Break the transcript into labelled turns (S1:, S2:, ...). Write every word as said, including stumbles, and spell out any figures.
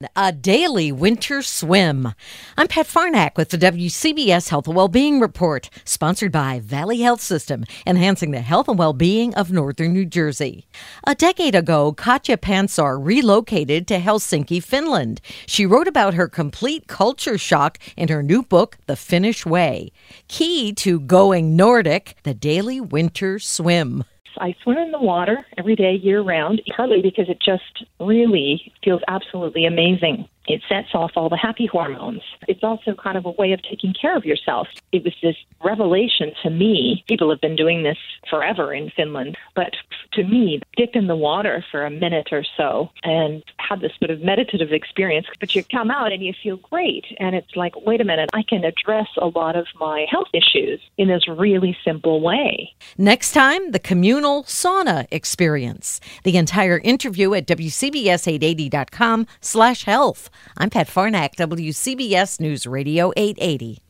S1: A daily winter swim. I'm Pat Farnack with the W C B S Health and Wellbeing Report, sponsored by Valley Health System, enhancing the health and well-being of northern New Jersey. A decade ago, Katja Pansar relocated to Helsinki, Finland. She wrote about her complete culture shock in her new book, The Finnish Way. Key to going Nordic, the daily winter swim.
S2: I swim in the water every day, year-round, partly because it just really feels absolutely amazing. It sets off all the happy hormones. It's also kind of a way of taking care of yourself. It was this revelation to me. People have been doing this forever in Finland, but to me, dip in the water for a minute or so and have this sort of meditative experience, but you come out and you feel great. And it's like, wait a minute, I can address a lot of my health issues in this really simple way.
S1: Next time, the communal sauna experience. The entire interview at W C B S eight eighty dot com slash health. I'm Pat Farnack, W C B S News Radio eight eighty.